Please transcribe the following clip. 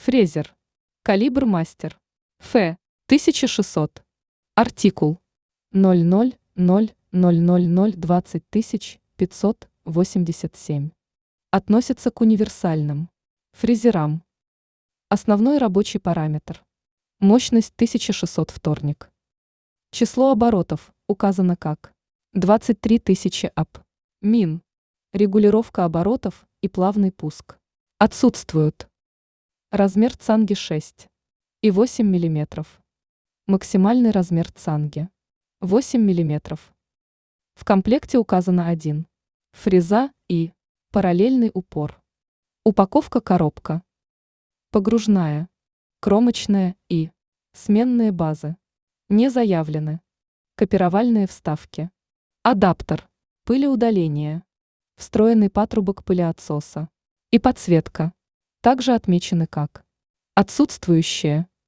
Фрезер. Калибр мастер. Ф. 1600. Артикул 0000020587. Относится к универсальным фрезерам. Основной рабочий параметр. Мощность 1600 вторник. Число оборотов указано как 23 тысячи ап. Мин. Регулировка оборотов и плавный пуск. Отсутствуют. Размер цанги 6 и 8 мм. Максимальный размер цанги 8 мм. В комплекте указано 1. Фреза и параллельный упор. Упаковка коробка. Погружная, кромочная и сменные базы. Не заявлены. Копировальные вставки. Адаптер. Пылеудаление. Встроенный патрубок пылеотсоса. И подсветка. Также отмечены как отсутствующие.